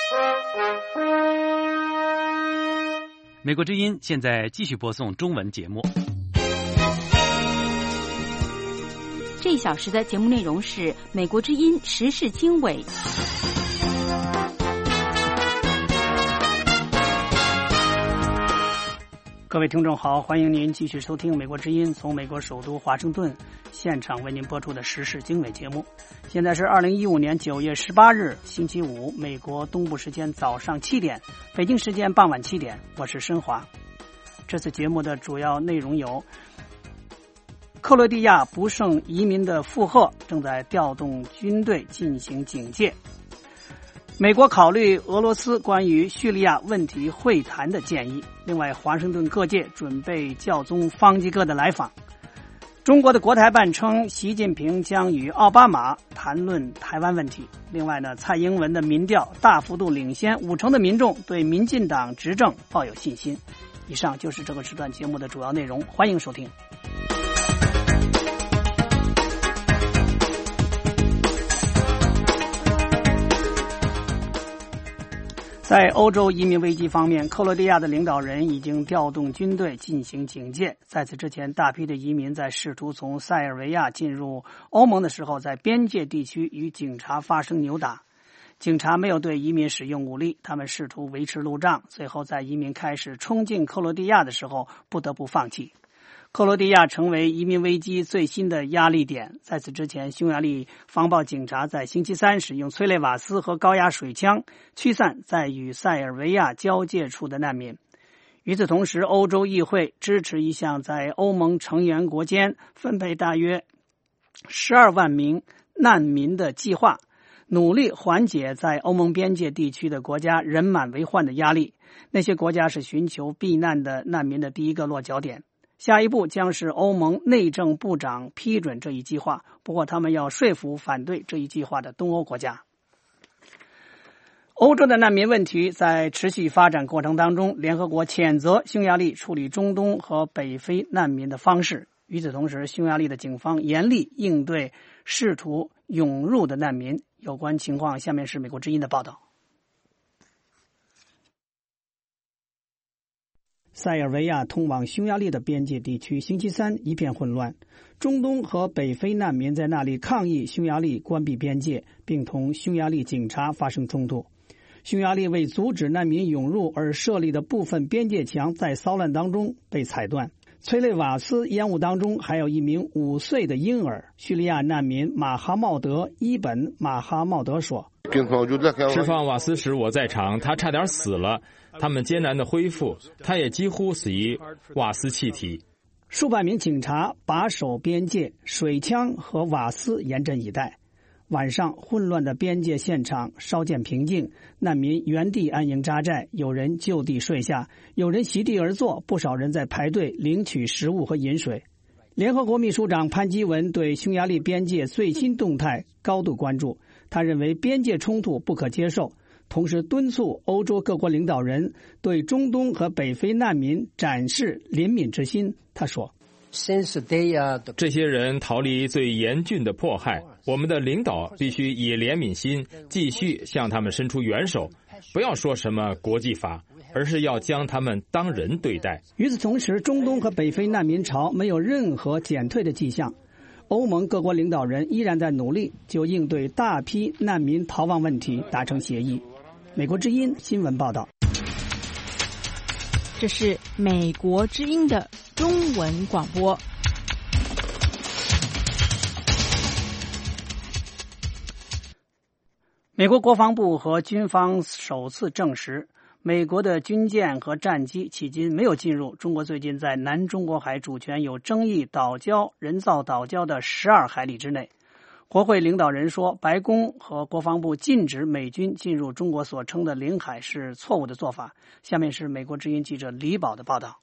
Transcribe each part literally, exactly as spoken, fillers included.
美国之音现在继续播送中文节目。 这一小时的节目内容是美国之音时事经纬。 各位听众好，欢迎您继续收听美国之音从美国首都华盛顿现场为您播出的时事经纬节目。现在是二零一五年九月十八日星期五，美国东部时间早上七点，北京时间傍晚七点，我是申华。这次节目的主要内容有：克罗地亚不胜移民的负荷，正在调动军队进行警戒；美国考虑俄罗斯关于叙利亚问题会谈的建议；另外，华盛顿各界准备教宗方济各的来访；中国的国台办称习近平将与奥巴马谈论台湾问题；另外呢，蔡英文的民调大幅度领先，五成的民众对民进党执政抱有信心。以上就是这个时段节目的主要内容，欢迎收听。在欧洲移民危机方面，克罗地亚的领导人已经调动军队进行警戒。在此之前，大批的移民在试图从塞尔维亚进入欧盟的时候，在边界地区与警察发生扭打。警察没有对移民使用武力，他们试图维持路障，最后在移民开始冲进克罗地亚的时候不得不放弃。克罗地亚成为移民危机最新的压力点。在此之前，匈牙利防暴警察在星期三使用催泪瓦斯和高压水枪驱散在与塞尔维亚交界处的难民。与此同时，欧洲议会支持一项在欧盟成员国间分配大约十二万名难民的计划，努力缓解在欧盟边界地区的国家人满为患的压力。那些国家是寻求避难的难民的第一个落脚点。下一步将是欧盟内政部长批准这一计划，不过他们要说服反对这一计划的东欧国家。欧洲的难民问题在持续发展过程当中，联合国谴责匈牙利处理中东和北非难民的方式。与此同时，匈牙利的警方严厉应对试图涌入的难民。有关情况，下面是美国之音的报道。塞尔维亚通往匈牙利的边界地区星期三一片混乱，中东和北非难民在那里抗议匈牙利关闭边界，并同匈牙利警察发生冲突。匈牙利为阻止难民涌入而设立的部分边界墙在骚乱当中被踩断。催泪瓦斯烟雾当中还有一名五岁的婴儿。叙利亚难民马哈茂德伊本马哈茂德说： 释放瓦斯时我在场，他差点死了，他们艰难的恢复，他也几乎死于瓦斯气体。 数百名警察把守边界，水枪和瓦斯严阵以待。晚上混乱的边界现场稍见平静，难民原地安营扎寨，有人就地睡下，有人席地而坐，不少人在排队领取食物和饮水。联合国秘书长潘基文对匈牙利边界最新动态高度关注，他认为边界冲突不可接受，同时敦促欧洲各国领导人对中东和北非难民展示怜悯之心。他说： 这些人逃离最严峻的迫害，我们的领导必须以怜悯心继续向他们伸出援手，不要说什么国际法，而是要将他们当人对待。 与此同时，中东和北非难民潮没有任何减退的迹象，欧盟各国领导人依然在努力就应对大批难民逃亡问题达成协议。美国之音新闻报道。 这是美国之音的中文广播。 美国国防部和军方首次证实，美国的军舰和战机迄今没有进入中国最近在南中国海主权有争议岛礁人造岛礁的十二海里之内。国会领导人说，白宫和国防部禁止美军进入中国所称的领海是错误的做法。下面是美国之音记者李宝的报道。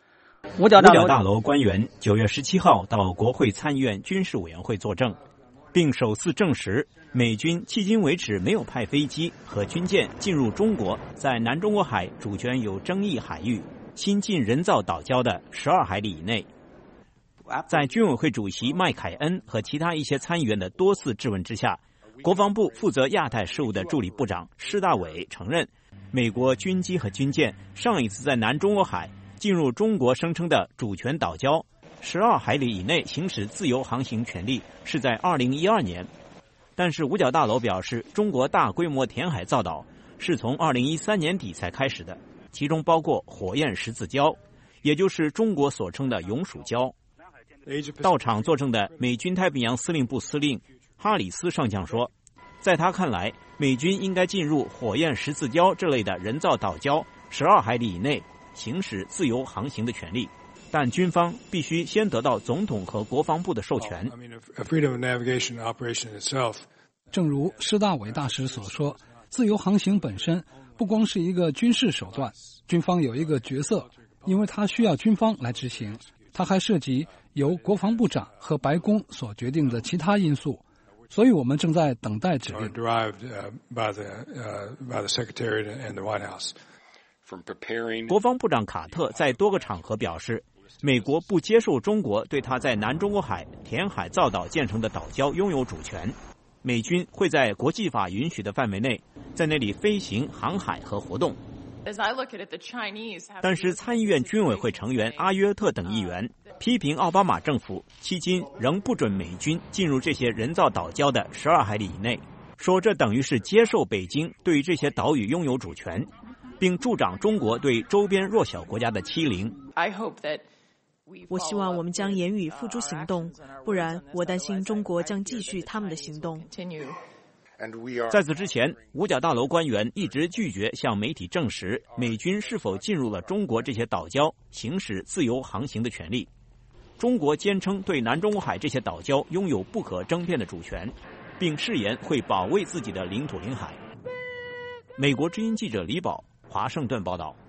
五角大楼官员九月十七号到国会参议院军事委员会作证， 并首次证实美军迄今为止没有派飞机和军舰进入中国在南中国海主权有争议海域新近人造岛礁的十二海里以内。在军委会主席麦凯恩和其他一些参议员的多次质问之下，国防部负责亚太事务的助理部长施大伟承认，美国军机和军舰上一次在南中国海进入中国声称的主权岛礁十二海里以内行使自由航行权利是在二零一二年。但是五角大楼表示，中国大规模填海造岛是从二零一三年底才开始的，其中包括火焰十字礁，也就是中国所称的永暑礁。到场作证的美军太平洋司令部司令哈里斯上将说，在他看来，美军应该进入火焰十字礁这类的人造岛礁十二海里以内行使自由航行的权利，但军方必须先得到总统和国防部的授权。 正如施大伟大使所说，自由航行本身不光是一个军事手段，军方有一个角色，因为它需要军方来执行，它还涉及由国防部长和白宫所决定的其他因素，所以我们正在等待指令。 国防部长卡特在多个场合表示，美国不接受中国对他在南中国海填海造岛建成的岛礁拥有主权，美军会在国际法允许的范围内在那里飞行、航海和活动。但是参议院军委会成员阿约特等议员批评奥巴马政府迄今仍不准美军进入这些人造岛礁的十二海里以内，说这等于是接受北京对于这些岛屿拥有主权，并助长中国对周边弱小国家的欺凌。 我希望我们将言语付诸行动，不然我担心中国将继续他们的行动。 在此之前，五角大楼官员一直拒绝向媒体证实美军是否进入了中国这些岛礁行使自由航行的权利。中国坚称对南中国海这些岛礁拥有不可争辩的主权，并誓言会保卫自己的领土领海。美国之音记者李宝，华盛顿报道。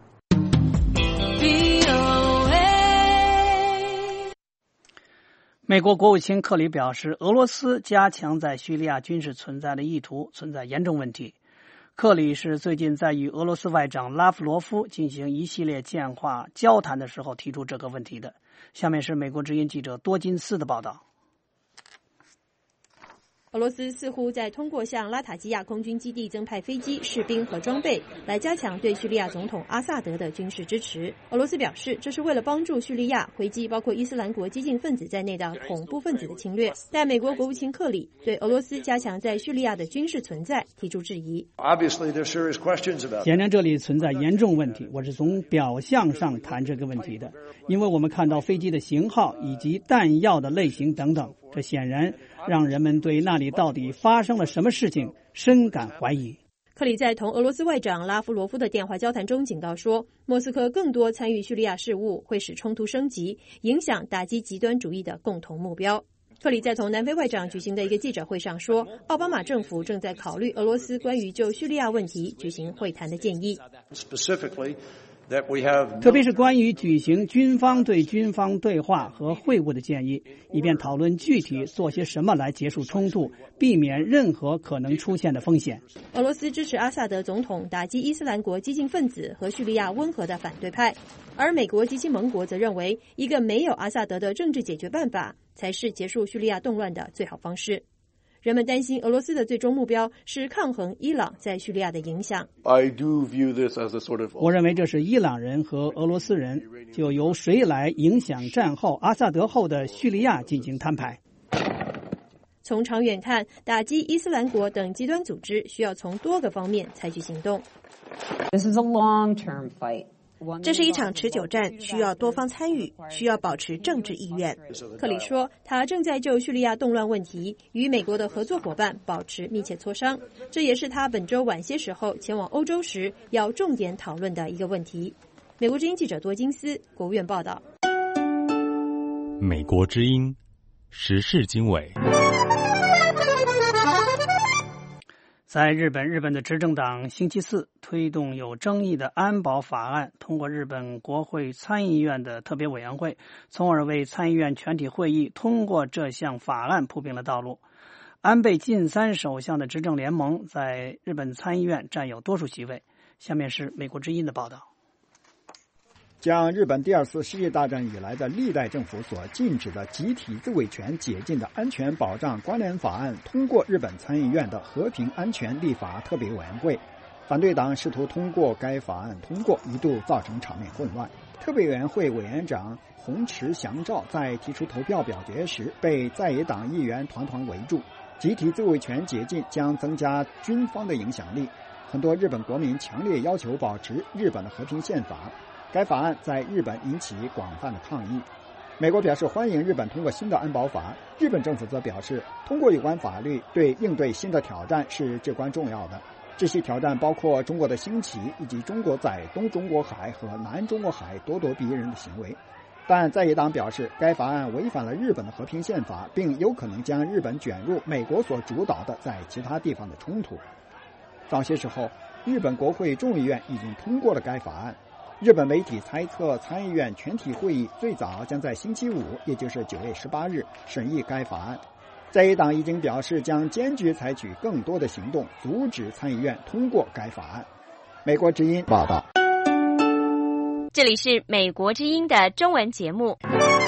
美国国务卿克里表示，俄罗斯加强在叙利亚军事存在的意图存在严重问题。克里是最近在与俄罗斯外长拉夫罗夫进行一系列电话交谈的时候提出这个问题的。下面是美国之音记者多金斯的报道。 俄罗斯似乎在通过向拉塔基亚空军基地增派飞机、士兵和装备，来加强对叙利亚总统阿萨德的军事支持。俄罗斯表示，这是为了帮助叙利亚回击包括伊斯兰国激进分子在内的恐怖分子的侵略。但美国国务卿克里对俄罗斯加强在叙利亚的军事存在提出质疑。 显然，这里存在严重问题。我是从表象上谈这个问题的，因为我们看到飞机的型号以及弹药的类型等等，这显然让人们对那里到底发生了什么事情深感怀疑。 克里在同俄罗斯外长拉夫罗夫的电话交谈中警告说，莫斯科更多参与叙利亚事务会使冲突升级，影响打击极端主义的共同目标。克里在同南非外长举行的一个记者会上说，奥巴马政府正在考虑俄罗斯关于就叙利亚问题举行会谈的建议。 特别是关于举行军方对军方对话和会晤的建议，以便讨论具体做些什么来结束冲突，避免任何可能出现的风险。 俄罗斯支持阿萨德总统打击伊斯兰国激进分子和叙利亚温和的反对派，而美国及其盟国则认为，一个没有阿萨德的政治解决办法才是结束叙利亚动乱的最好方式。人们担心俄罗斯的最终目标是抗衡伊朗在叙利亚的影响。 我认为这是伊朗人和俄罗斯人就由谁来影响战后阿萨德后的叙利亚进行摊牌。 从长远看，打击伊斯兰国等极端组织需要从多个方面采取行动。 This is a long-term fight. 这是一场持久战，需要多方参与，需要保持政治意愿。 克里说，他正在就叙利亚动乱问题与美国的合作伙伴保持密切磋商，这也是他本周晚些时候前往欧洲时要重点讨论的一个问题。美国之音记者多金斯，国务院报道。 美国之音时事经纬。 在日本，日本的执政党星期四推动有争议的安保法案通过日本国会参议院的特别委员会，从而为参议院全体会议通过这项法案铺平了道路。 安倍晋三首相的执政联盟在日本参议院占有多数席位。下面是美国之音的报道。 将日本第二次世界大战以来的历代政府所禁止的集体自卫权解禁的安全保障关联法案通过日本参议院的和平安全立法特别委员会。反对党试图通过该法案通过，一度造成场面混乱。特别委员会委员长洪池祥照在提出投票表决时被在野党议员团团围住。集体自卫权解禁将增加军方的影响力，很多日本国民强烈要求保持日本的和平宪法。该法案在日本引起广泛的抗议。美国表示欢迎日本通过新的安保法，日本政府则表示通过有关法律对应对新的挑战是至关重要的。这些挑战包括中国的兴起，以及中国在东中国海和南中国海咄咄逼人的行为。但在野党表示该法案违反了日本的和平宪法，并有可能将日本卷入美国所主导的在其他地方的冲突。早些时候，日本国会众议院已经通过了该法案。日本媒体猜测参议院全体会议最早将在星期五，也就是九月十八日审议该法案。在野党已经表示将坚决采取更多的行动，阻止参议院通过该法案。美国之音报道。 这里是美国之音的中文节目。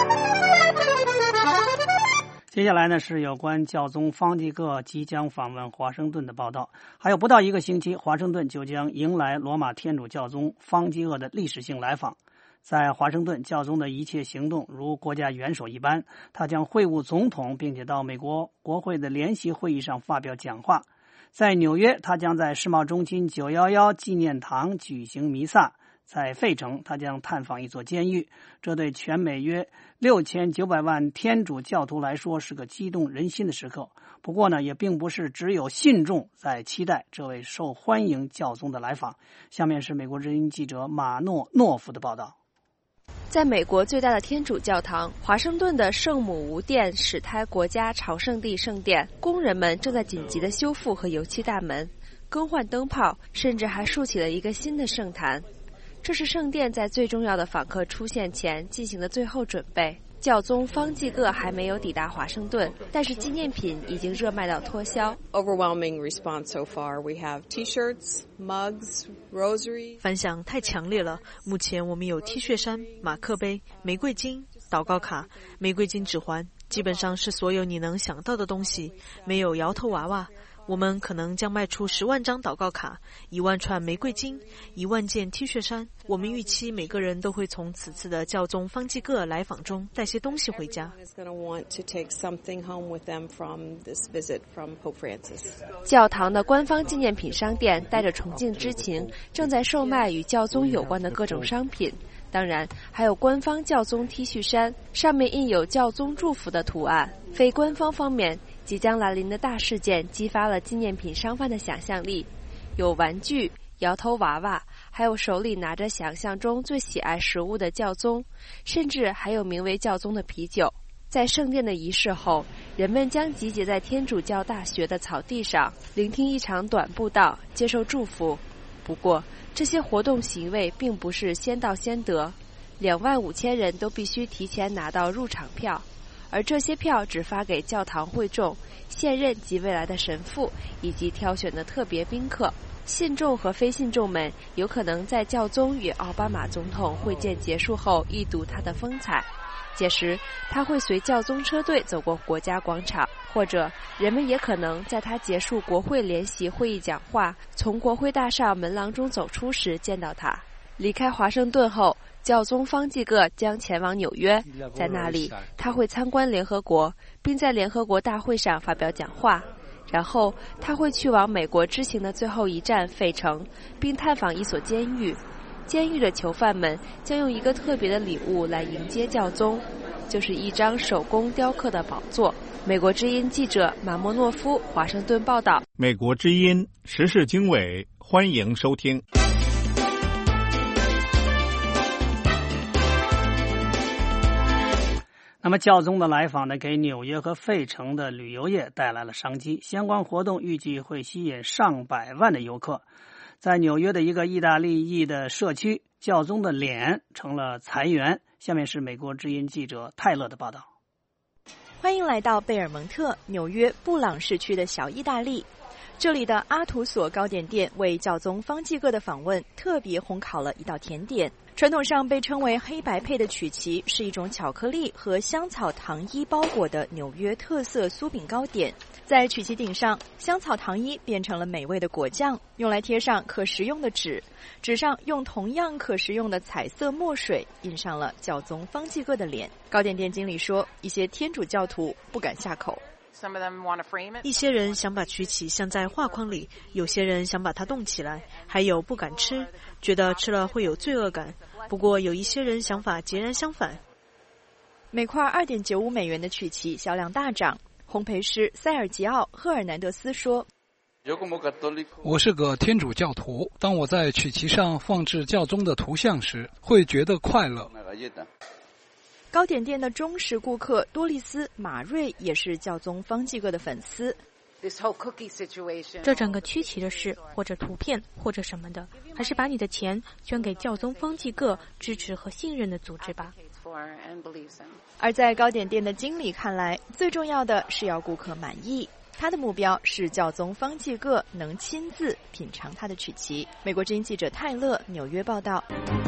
接下来呢是有关教宗方济各即将访问华盛顿的报道。还有不到一个星期，华盛顿就将迎来罗马天主教宗方济各的历史性来访。在华盛顿，教宗的一切行动如国家元首一般，他将会晤总统，并且到美国国会的联席会议上发表讲话。在纽约，他将在世贸中心九一一纪念堂举行弥撒。在费城，他将探访一座监狱，这对全美约六千九百万天主教徒来说是个激动人心的时刻。不过呢，也并不是只有信众在期待这位受欢迎教宗的来访。下面是美国之音记者马诺诺夫的报道。 在美国最大的天主教堂华盛顿的圣母无殿史胎国家朝圣地圣殿，工人们正在紧急地修复和油漆大门，更换灯泡，甚至还竖起了一个新的圣坛。这是圣殿在最重要的访客出现前进行的最后准备。教宗方济各还没有抵达华盛顿，但是纪念品已经热卖到脱销。 Overwhelming response so far. We have T-shirts, mugs, rosaries. 反响太强烈了。目前我们有 T 恤衫、马克杯、玫瑰金、祷告卡、玫瑰金指环，基本上是所有你能想到的东西。没有摇头娃娃。我们可能将卖出十万张祷告卡，一万串玫瑰金，一万件 T 恤衫。我们预期每个人都会从此次的教宗方济各来访中带些东西回家。 教堂的官方纪念品商店带着崇敬之情，正在售卖与教宗有关的各种商品。当然，还有官方教宗 T 恤衫，上面印有教宗祝福的图案。非官方方面，即将来临的大事件激发了纪念品商贩的想象力，有玩具、摇头娃娃，还有手里拿着想象中最喜爱食物的教宗，甚至还有名为教宗的啤酒。在圣殿的仪式后，人们将集结在天主教大学的草地上，聆听一场短布道，接受祝福。不过，这些活动席位并不是先到先得，两万五千人都必须提前拿到入场票。而这些票只发给教堂会众、现任及未来的神父以及挑选的特别宾客。信众和非信众们有可能在教宗与奥巴马总统会见结束后一睹他的风采。届时，他会随教宗车队走过国家广场，或者人们也可能在他结束国会联席会议讲话，从国会大厦门廊中走出时见到他。离开华盛顿后，教宗方济各将前往纽约，在那里他会参观联合国，并在联合国大会上发表讲话。然后他会去往美国之行的最后一站费城，并探访一所监狱。监狱的囚犯们将用一个特别的礼物来迎接教宗，就是一张手工雕刻的宝座。美国之音记者马莫诺夫华盛顿报道。 美国之音时事经纬，欢迎收听。 那么教宗的来访呢，给纽约和费城的旅游业带来了商机，相关活动预计会吸引上百万的游客。在纽约的一个意大利裔的社区，教宗的脸成了财源。下面是美国之音记者泰勒的报道。 欢欢迎来到贝尔蒙特纽约布朗市区的小意大利。这里的阿图索糕点店为教宗方济各的访问特别烘烤了一道甜点。传统上被称为黑白配的曲奇是一种巧克力和香草糖衣包裹的纽约特色酥饼糕点。在曲奇顶上，香草糖衣变成了美味的果酱，用来贴上可食用的纸，纸上用同样可食用的彩色墨水印上了教宗方济各的脸。糕点店经理说，一些天主教徒不敢下口。 一些人想把曲奇像在画框里，有些人想把它冻起来，还有不敢吃，觉得吃了会有罪恶感。不过有一些人想法截然相反。 每块 二点九五 美元的曲奇销量大涨。烘焙师塞尔吉奥·赫尔南德斯说， 我是个天主教徒，当我在曲奇上放置教宗的图像时，会觉得快乐。 糕点店的忠实顾客多丽丝·马瑞也是教宗方济各的粉丝。 这整个曲奇的事，或者图片，或者什么的，还是把你的钱捐给教宗方济各支持和信任的组织吧。 而在糕点店的经理看来，最重要的是要顾客满意。他的目标是教宗方济各能亲自品尝他的曲奇。美国之音记者泰勒纽约报道。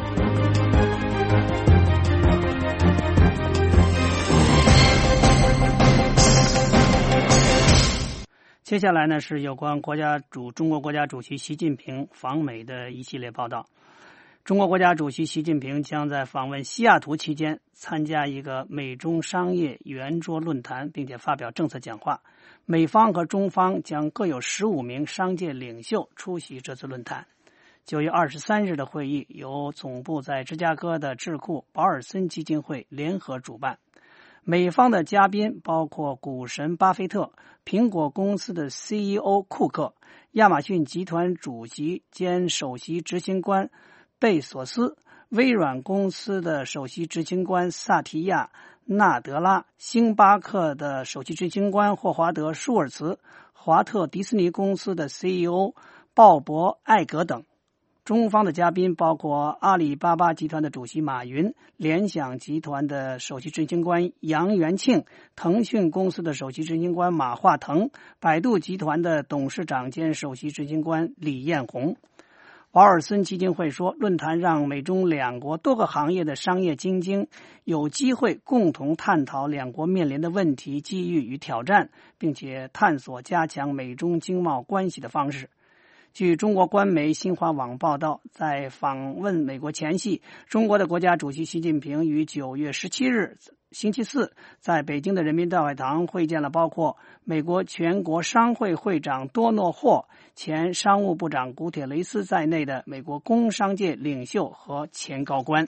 接下来呢是有关国家主中国国家主席习近平访美的一系列报道。中国国家主席习近平将在访问西雅图期间参加一个美中商业圆桌论坛，并且发表政策讲话。美方和中方将各有十五名商界领袖出席这次论坛。九月二十三日的会议由总部在芝加哥的智库保尔森基金会联合主办。美方的嘉宾包括股神巴菲特、苹果公司的 C E O 库克、亚马逊集团主席兼首席执行官贝索斯、微软公司的首席执行官萨提亚·纳德拉、星巴克的首席执行官霍华德·舒尔茨、华特迪士尼公司的 C E O 鲍勃·艾格等。中方的嘉宾包括阿里巴巴集团的主席马云、联想集团的首席执行官杨元庆、腾讯公司的首席执行官马化腾、百度集团的董事长兼首席执行官李彦宏。保尔森基金会说，论坛让美中两国多个行业的商业精英有机会共同探讨两国面临的问题、机遇与挑战，并且探索加强美中经贸关系的方式。据中国官媒新华网报道，在访问美国前夕，中国的国家主席习近平于九月十七日星期四在北京的人民大会堂会见了包括美国全国商会会长多诺霍、前商务部长古铁雷斯在内的美国工商界领袖和前高官。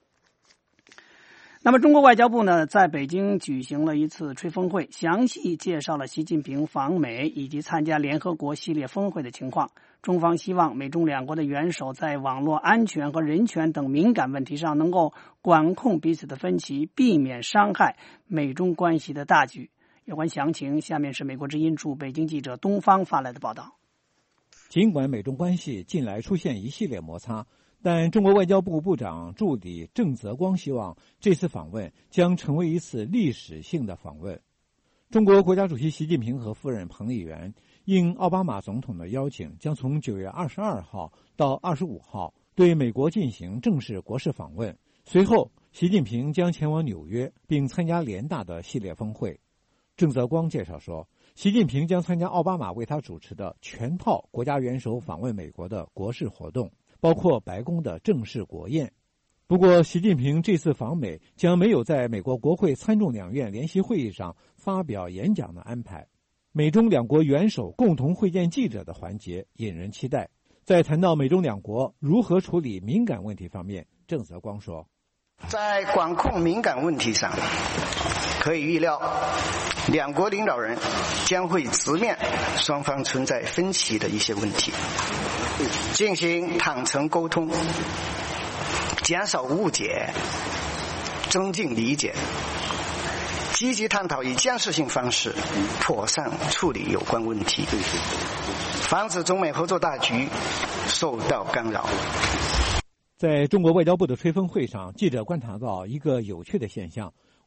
那么中国外交部呢，在北京举行了一次吹风会，详细介绍了习近平访美以及参加联合国系列峰会的情况。中方希望美中两国的元首在网络安全和人权等敏感问题上能够管控彼此的分歧，避免伤害美中关系的大局。有关详情，下面是美国之音驻北京记者东方发来的报道。 尽管美中关系近来出现一系列摩擦，但中国外交部部长助理郑泽光希望这次访问将成为一次历史性的访问。中国国家主席习近平和夫人彭丽媛应奥巴马总统的邀请，将从九月二十二号到二十五号对美国进行正式国事访问。随后，习近平将前往纽约，并参加联大的系列峰会。郑泽光介绍说，习近平将参加奥巴马为他主持的全套国家元首访问美国的国事活动，包括白宫的正式国宴。不过，习近平这次访美将没有在美国国会参众两院联席会议上发表演讲的安排。美中两国元首共同会见记者的环节引人期待。在谈到美中两国如何处理敏感问题方面，郑泽光说， 在管控敏感问题上，可以预料两国领导人将会直面双方存在分歧的一些问题，进行坦诚沟通，减少误解，增进理解，积极探讨以建设性方式妥善处理有关问题，防止中美合作大局受到干扰。 在中国外交部的吹风会上，记者观察到一个有趣的现象：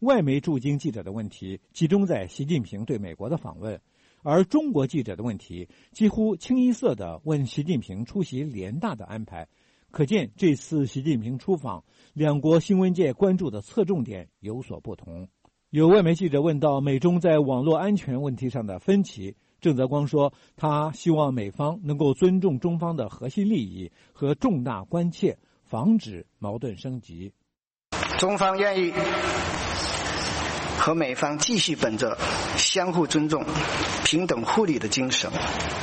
外媒驻京记者的问题集中在习近平对美国的访问，而中国记者的问题几乎清一色地问习近平出席联大的安排。可见这次习近平出访，两国新闻界关注的侧重点有所不同。有外媒记者问到美中在网络安全问题上的分歧，郑泽光说，他希望美方能够尊重中方的核心利益和重大关切，防止矛盾升级。 中方愿意和美方继续本着相互尊重、平等互利的精神，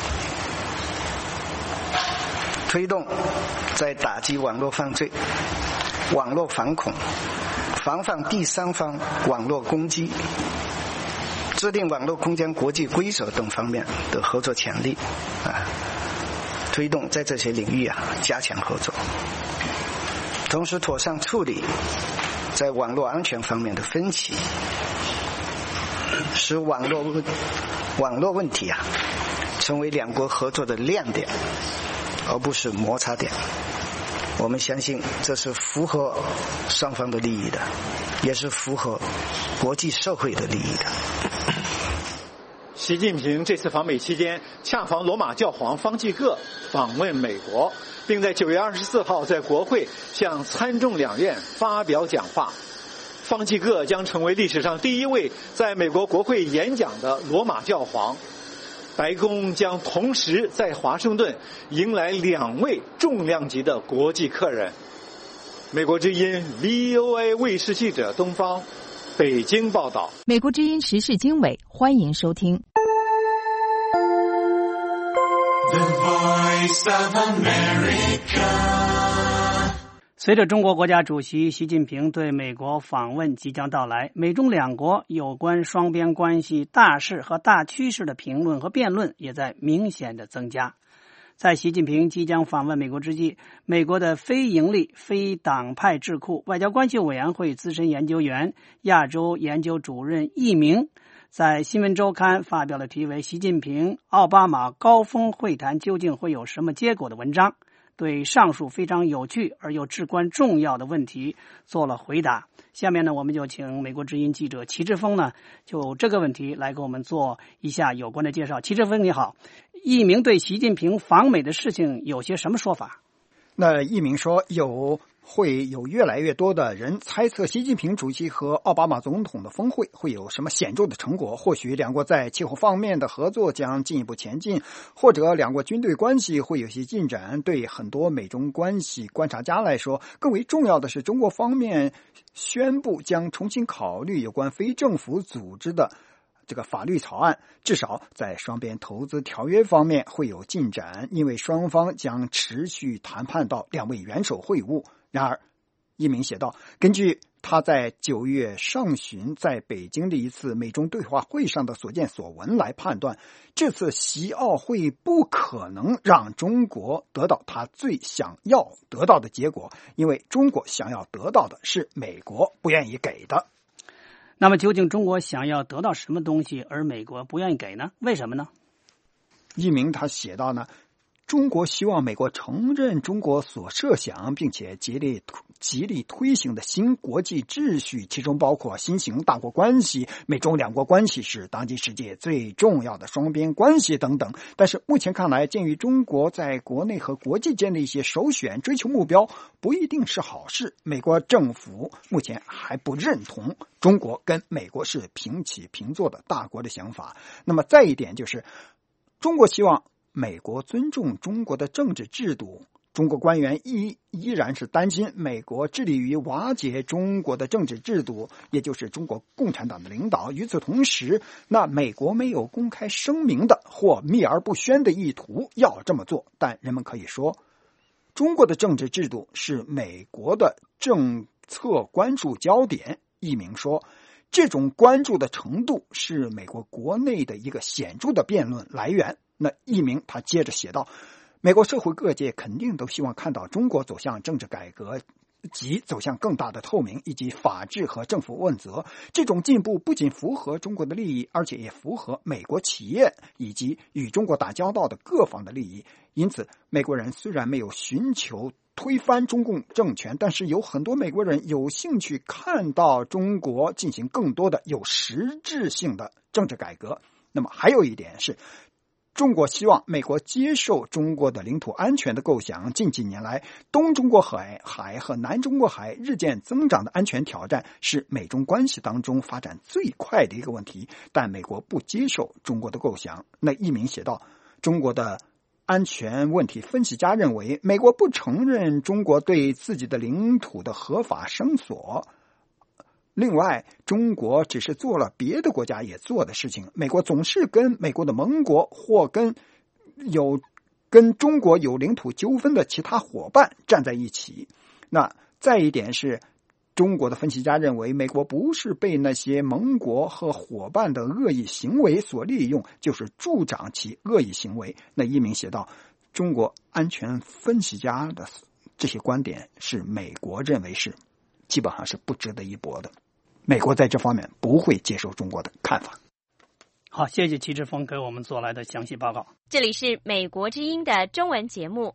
推动在打击网络犯罪、网络反恐、防范第三方网络攻击、制定网络空间国际规则等方面的合作潜力，啊，推动在这些领域啊加强合作，同时妥善处理在网络安全方面的分歧，使网络网络问题啊成为两国合作的亮点，而不是摩擦点。我们相信这是符合双方的利益的，也是符合国际社会的利益的。 习近平这次访美期间，恰逢罗马教皇方济各访问美国，并在九月二十四号在国会向参众两院发表讲话。方济各将成为历史上第一位在美国国会演讲的罗马教皇。白宫将同时在华盛顿迎来两位重量级的国际客人。美国之音 V O A 卫视记者东方北京报道。 美国之音时事经纬，欢迎收听。 The Voice of America。 随着中国国家主席习近平对美国访问即将到来，美中两国有关双边关系大势和大趋势的评论和辩论也在明显的增加。在习近平即将访问美国之际，美国的非营利非党派智库外交关系委员会资深研究员、亚洲研究主任易明在新闻周刊发表了题为《习近平奥巴马高峰会谈究竟会有什么结果》的文章，对上述非常有趣而又至关重要的问题做了回答。下面呢，我们就请美国之音记者齐志峰呢，就这个问题来给我们做一下有关的介绍。齐志峰你好，易明对习近平访美的事情有些什么说法？ 那易明说，有会有越来越多的人猜测习近平主席和奥巴马总统的峰会会有什么显著的成果，或许两国在气候方面的合作将进一步前进，或者两国军队关系会有些进展。对很多美中关系观察家来说，更为重要的是中国方面宣布将重新考虑有关非政府组织的这个法律草案，至少在双边投资条约方面会有进展，因为双方将持续谈判到两位元首会晤。然而易明写道，根据他在九月上旬在北京的一次美中对话会上的所见所闻来判断，这次习奥会不可能让中国得到他最想要得到的结果，因为中国想要得到的是美国不愿意给的。 那么究竟中国想要得到什么东西而美国不愿意给呢？为什么呢？ 易明他写道呢，中国希望美国承认中国所设想并且极力极力推行的新国际秩序，其中包括新型大国关系，美中两国关系是当今世界最重要的双边关系等等。但是目前看来，鉴于中国在国内和国际间的一些首选追求目标不一定是好事，美国政府目前还不认同中国跟美国是平起平坐的大国的想法。那么再一点就是，中国希望美国尊重中国的政治制度，中国官员依依然是担心美国致力于瓦解中国的政治制度，也就是中国共产党的领导。与此同时，那美国没有公开声明的或秘而不宣的意图要这么做，但人们可以说，中国的政治制度是美国的政策关注焦点。易明说，这种关注的程度是美国国内的一个显著的辩论来源。那易明他接着写道，美国社会各界肯定都希望看到中国走向政治改革及走向更大的透明以及法治和政府问责。这种进步不仅符合中国的利益，而且也符合美国企业以及与中国打交道的各方的利益。因此美国人虽然没有寻求推翻中共政权，但是有很多美国人有兴趣看到中国进行更多的有实质性的政治改革。那么还有一点是，中国希望美国接受中国的领土安全的构想。近几年来，东中国海海和南中国海日渐增长的安全挑战是美中关系当中发展最快的一个问题，但美国不接受中国的构想。那一名写道，中国的安全问题分析家认为，美国不承认中国对自己的领土的合法声索。另外，中国只是做了别的国家也做的事情，美国总是跟美国的盟国或跟有跟中国有领土纠纷的其他伙伴站在一起。那再一点是，中国的分析家认为，美国不是被那些盟国和伙伴的恶意行为所利用，就是助长其恶意行为。那一名写道，中国安全分析家的这些观点是美国认为是基本上是不值得一驳的。美国在这方面不会接受中国的看法。 好，谢谢齐志峰给我们做来的详细报告。 这里是美国之音的中文节目。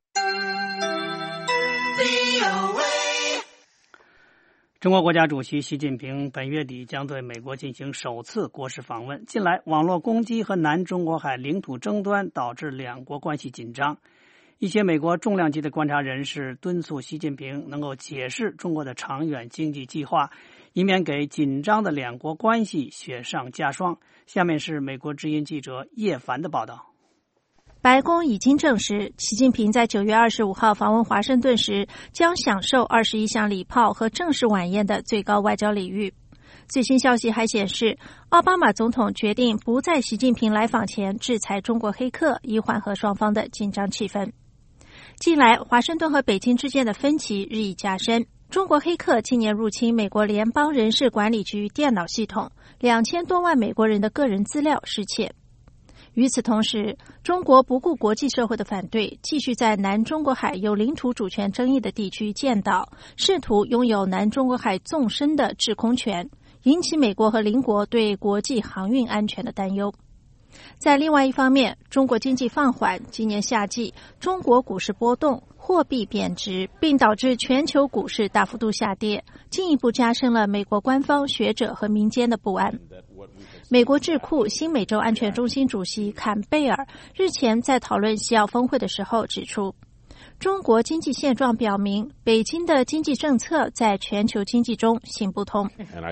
中国国家主席习近平本月底将对美国进行首次国事访问。近来，网络攻击和南中国海领土争端导致两国关系紧张。一些美国重量级的观察人士敦促习近平能够解释中国的长远经济计划，以免给紧张的两国关系雪上加霜。下面是美国之音记者叶凡的报道。 白宫已经证实，习近平在九月二十五号访问华盛顿时，将享受二十一项礼炮和正式晚宴的最高外交礼遇。最新消息还显示，奥巴马总统决定不在习近平来访前制裁中国黑客，以缓和双方的紧张气氛。近来，华盛顿和北京之间的分歧日益加深。中国黑客今年入侵美国联邦人事管理局电脑系统，两千多万美国人的个人资料失窃。与此同时，中国不顾国际社会的反对，继续在南中国海有领土主权争议的地区建岛，试图拥有南中国海纵深的制空权，引起美国和邻国对国际航运安全的担忧。在另外一方面，中国经济放缓，今年夏季中国股市波动，货币贬值，并导致全球股市大幅度下跌，进一步加深了美国官方、学者和民间的不安。美国智库新美洲安全中心主席坎贝尔日前在讨论西澳峰会的时候指出，中国经济现状表明，北京的经济政策在全球经济中行不通。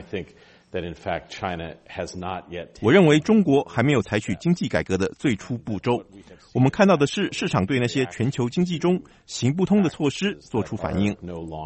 我认为中国还没有采取经济改革的最初步骤。我们看到的是，市场对那些全球经济中行不通的措施做出反应。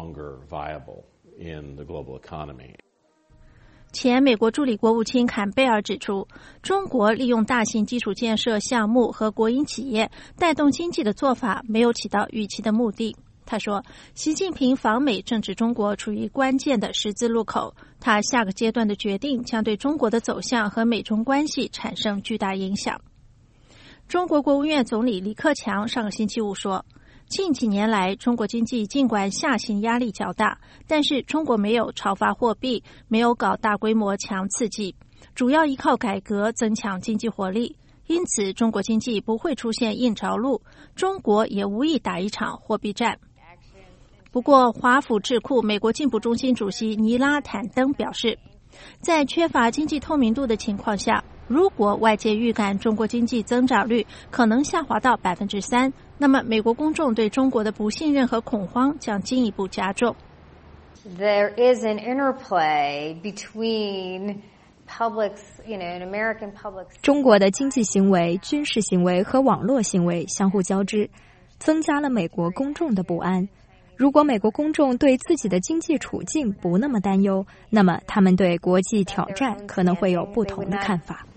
前美国助理国务卿坎贝尔指出，中国利用大型基础建设项目和国营企业带动经济的做法没有起到预期的目的。他说，习近平访美正值中国处于关键的十字路口，他下个阶段的决定将对中国的走向和美中关系产生巨大影响。中国国务院总理李克强上个星期五说，近几年来，中国经济尽管下行压力较大，但是中国没有超发货币，没有搞大规模强刺激，主要依靠改革增强经济活力。因此，中国经济不会出现硬着陆，中国也无意打一场货币战。不过，华府智库美国进步中心主席尼拉坦登表示，在缺乏经济透明度的情况下，如果外界预感中国经济增长率可能下滑到 百分之三， 那么美国公众对中国的不信任和恐慌将进一步加重。 There is an interplay between public's, you know, an American public. 中国的经济行为、军事行为和网络行为相互交织，增加了美国公众的不安。如果美国公众对自己的经济处境不那么担忧，那么他们对国际挑战可能会有不同的看法。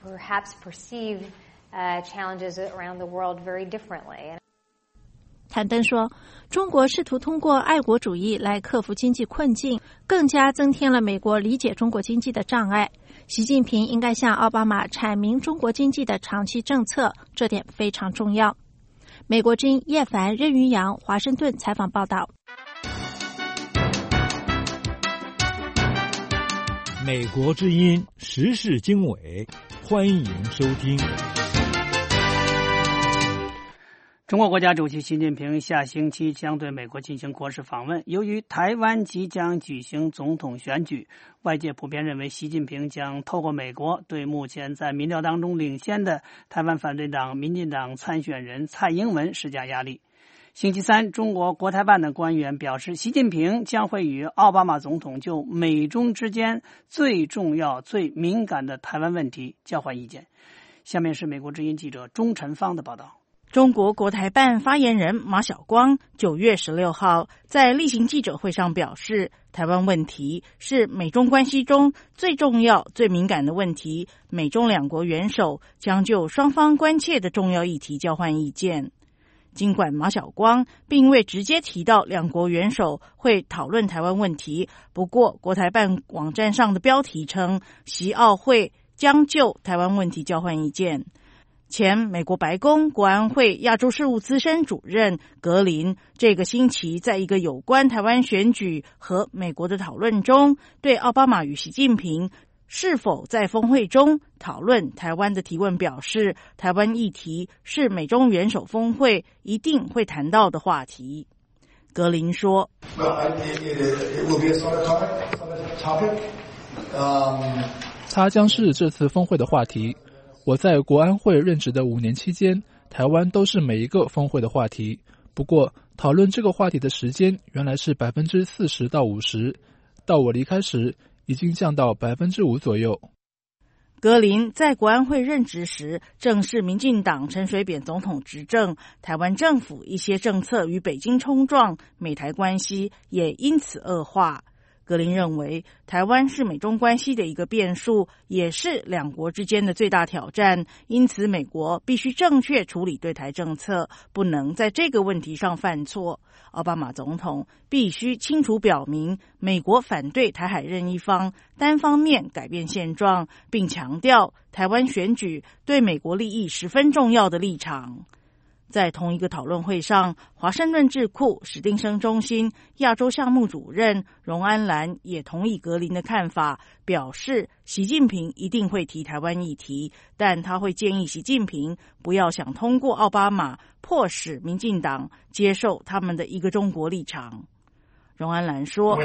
坦登说，中国试图通过爱国主义来克服经济困境，更加增添了美国理解中国经济的障碍。习近平应该向奥巴马阐明中国经济的长期政策，这点非常重要。美国之音叶凡、任云阳华盛顿采访报道。 美国之音时事经纬，欢迎收听。 中国国家主席习近平下星期将对美国进行国事访问。由于台湾即将举行总统选举，外界普遍认为习近平将透过美国对目前在民调当中领先的台湾反对党民进党参选人蔡英文施加压力。星期三，中国国台办的官员表示，习近平将会与奥巴马总统就美中之间最重要、最敏感的台湾问题交换意见。下面是美国之音记者钟晨芳的报道。 中国国台办发言人马晓光九月十六号在例行记者会上表示，台湾问题是美中关系中最重要、最敏感的问题，美中两国元首将就双方关切的重要议题交换意见。尽管马晓光并未直接提到两国元首会讨论台湾问题，不过国台办网站上的标题称，习奥会将就台湾问题交换意见。前美国白宫国安会亚洲事务资深主任格林这个星期在一个有关台湾选举和美国的讨论中，对奥巴马与习近平是否在峰会中讨论台湾的提问表示，台湾议题是美中元首峰会一定会谈到的话题。格林说， well, it will be a sort of topic. Um, 它将是这次峰会的话题。我在国安会任职的五年期间，台湾都是每一个峰会的话题。不过，讨论这个话题的时间原来是百分之四十到五十，到我离开时已经降到百分之五左右。 格林在国安会任职时，正是民进党陈水扁总统执政，台湾政府一些政策与北京冲撞，美台关系也因此恶化。格林认为，台湾是美中关系的一个变数，也是两国之间的最大挑战，因此美国必须正确处理对台政策，不能在这个问题上犯错。奥巴马总统必须清楚表明，美国反对台海任一方单方面改变现状，并强调台湾选举对美国利益十分重要的立场。在同一个讨论会上，华盛顿智库史汀生中心亚洲项目主任荣安兰也同意格林的看法，表示习近平一定会提台湾议题，但他会建议习近平不要想通过奥巴马迫使民进党接受他们的一个中国立场。荣安兰说，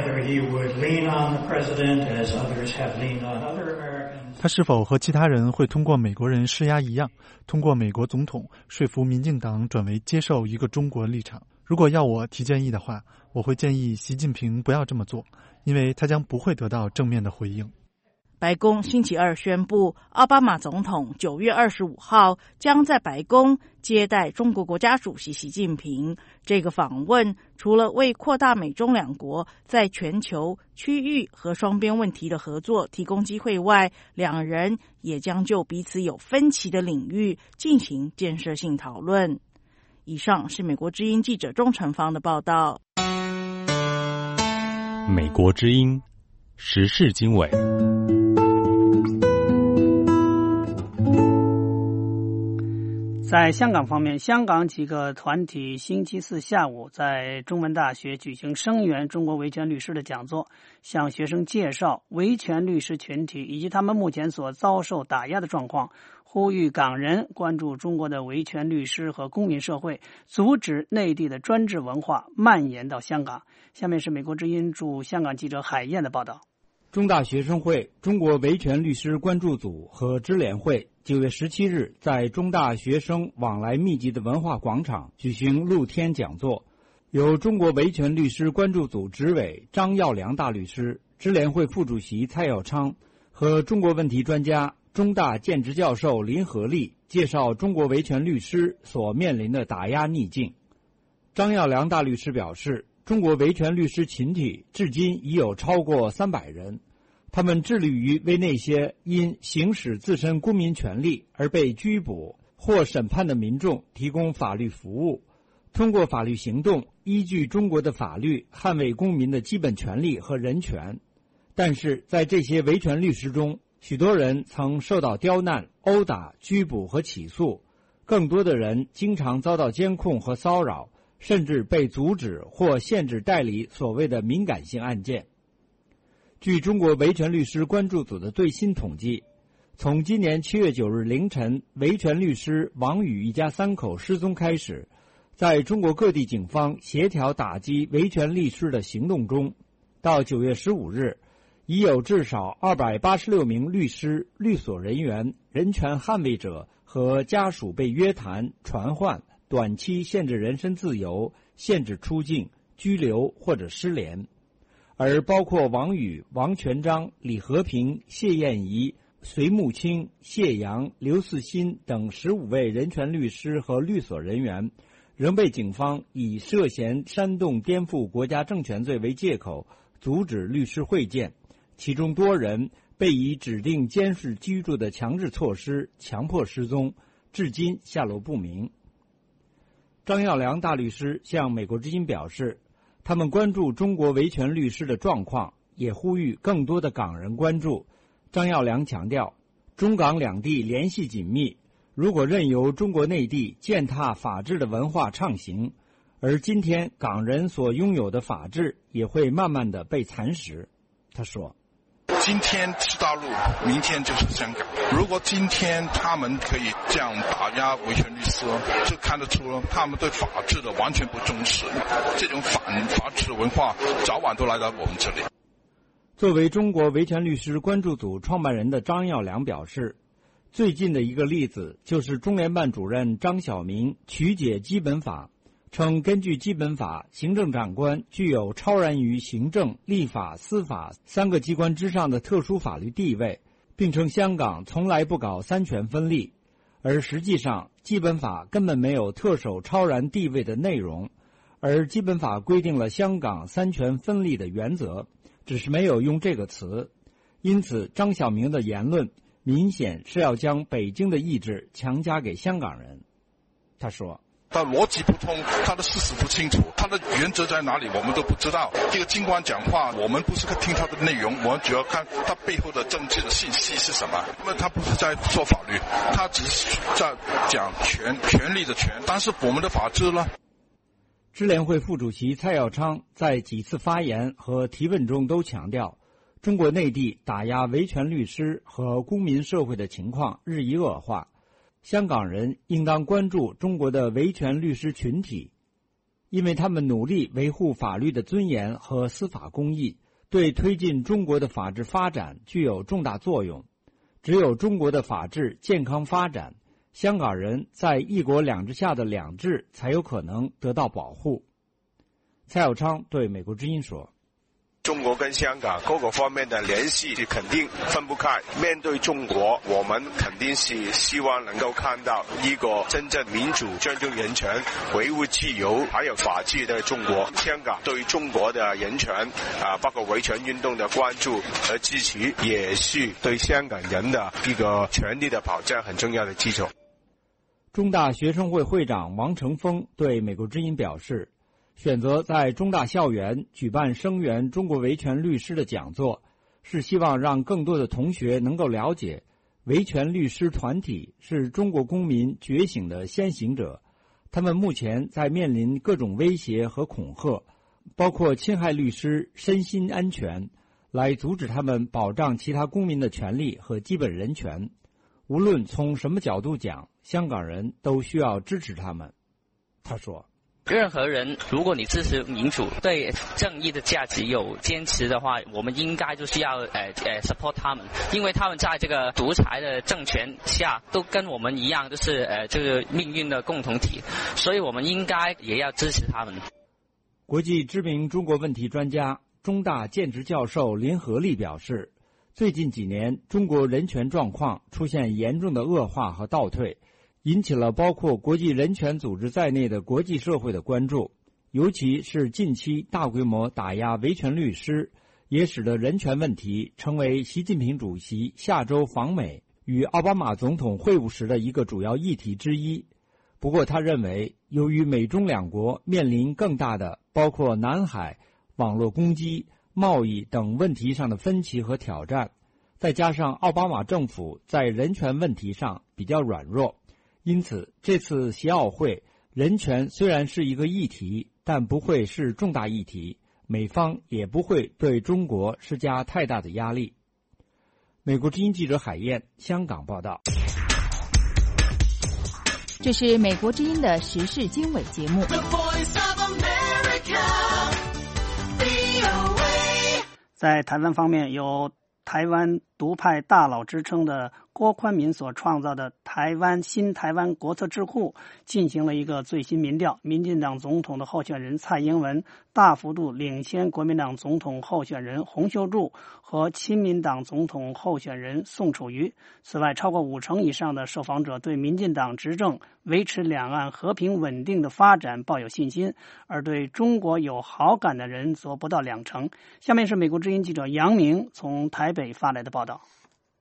他是否和其他人会通过美国人施压一样，通过美国总统说服民进党转为接受一个中国立场？如果要我提建议的话，我会建议习近平不要这么做，因为他将不会得到正面的回应。 白宫星期二宣布，奥巴马总统九月二十五号将在白宫接待中国国家主席习近平。这个访问除了为扩大美中两国在全球、区域和双边问题的合作提供机会外，两人也将就彼此有分歧的领域进行建设性讨论。以上是美国之音记者钟晨芳的报道。 美国之音时事经纬。 在香港方面，香港几个团体星期四下午在中文大学举行声援中国维权律师的讲座，向学生介绍维权律师群体以及他们目前所遭受打压的状况，呼吁港人关注中国的维权律师和公民社会，阻止内地的专制文化蔓延到香港。下面是美国之音驻香港记者海燕的报道。 中大学生会、中国维权律师关注组和支联会九月十七日在中大学生往来密集的文化广场举行露天讲座，由中国维权律师关注组执委张耀良大律师、支联会副主席蔡耀昌和中国问题专家中大兼职教授林和利介绍中国维权律师所面临的打压逆境。张耀良大律师表示，中国维权律师群体至今已有超过三百人，他们致力于为那些因行使自身公民权利而被拘捕或审判的民众提供法律服务，通过法律行动依据中国的法律捍卫公民的基本权利和人权。但是在这些维权律师中，许多人曾受到刁难、殴打、拘捕和起诉，更多的人经常遭到监控和骚扰，甚至被阻止或限制代理所谓的敏感性案件。据中国维权律师关注组的最新统计，从今年七月九日凌晨维权律师王宇一家三口失踪开始， 在中国各地警方协调打击维权律师的行动中，到九月十五日，已有至少二百八十六名律师、律所人员、人权捍卫者和家属被约谈、传唤、短期限制人身自由、限制出境、拘留或者失联，而包括王宇、王全章、李和平、谢燕怡、隋木清、谢阳、刘四新等十五位人权律师和律所人员，仍被警方以涉嫌煽动颠覆国家政权罪为借口，阻止律师会见，其中多人被以指定监视居住的强制措施强迫失踪，至今下落不明。张耀良大律师向美国之音表示，他们关注中国维权律师的状况，也呼吁更多的港人关注。张耀良强调，中港两地联系紧密，如果任由中国内地践踏法治的文化畅行，而今天港人所拥有的法治也会慢慢的被蚕食。他说， 今天是大陆，明天就是香港。如果今天他们可以这样打压维权律师，就看得出他们对法治的完全不重视。这种反法治文化早晚都来到我们这里。 作为中国维权律师关注组创办人的张耀良表示，最近的一个例子就是中联办主任张晓明曲解基本法，称根据基本法，行政长官具有超然于行政、立法、司法三个机关之上的特殊法律地位，并称香港从来不搞三权分立，而实际上基本法根本没有特首超然地位的内容，而基本法规定了香港三权分立的原则，只是没有用这个词。因此张晓明的言论明显是要将北京的意志强加给香港人。他说， 他逻辑不通，他的事实不清楚，他的原则在哪里我们都不知道。这个军官讲话，我们不是听他的内容，我们主要看他背后的政治的信息是什么。那么他不是在说法律，他只是在讲权权力的权，但是我们的法治呢？ 支联会副主席蔡耀昌在几次发言和提问中都强调，中国内地打压维权律师和公民社会的情况日益恶化，香港人应当关注中国的维权律师群体，因为他们努力维护法律的尊严和司法公义，对推进中国的法治发展具有重大作用。只有中国的法治健康发展，香港人在一国两制下的两制才有可能得到保护。蔡耀昌对美国之音说， 中国跟香港各个方面的联系肯定分不开，面对中国，我们肯定是希望能够看到一个真正民主、尊重人权、维护自由还有法治的中国。香港对中国的人权啊，包括维权运动的关注和支持，也是对香港人的一个权利的保障很重要的基础。 中大学生会会长王成峰对美国之音表示，选择在中大校园举办声援中国维权律师的讲座，是希望让更多的同学能够了解，维权律师团体是中国公民觉醒的先行者，他们目前在面临各种威胁和恐吓，包括侵害律师身心安全，来阻止他们保障其他公民的权利和基本人权。无论从什么角度讲，香港人都需要支持他们。他说， 任何人，如果你支持民主、对正义的价值有坚持的话，我们应该就是要呃呃 support 他们，因为他们在这个独裁的政权下，都跟我们一样，就是呃就是命运的共同体，所以我们应该也要支持他们。 国际知名中国问题专家、中大建职教授林和利表示，最近几年中国人权状况出现严重的恶化和倒退，引起了包括国际人权组织在内的国际社会的关注，尤其是近期大规模打压维权律师，也使得人权问题成为习近平主席下周访美与奥巴马总统会晤时的一个主要议题之一。不过他认为，由于美中两国面临更大的包括南海、网络攻击、贸易等问题上的分歧和挑战，再加上奥巴马政府在人权问题上比较软弱，因此这次习奥会人权虽然是一个议题，但不会是重大议题，美方也不会对中国施加太大的压力。美国之音记者海燕香港报道。 这是美国之音的时事经纬节目。 在台湾方面，有台湾独派大佬之称的郭宽民所创造的台湾新台湾国策智库进行了一个最新民调，民进党总统的候选人蔡英文大幅度领先国民党总统候选人洪秀柱和亲民党总统候选人宋楚瑜。此外，超过五成以上的受访者对民进党执政维持两岸和平稳定的发展抱有信心，而对中国有好感的人则不到两成。下面是美国之音记者杨明从台北发来的报道。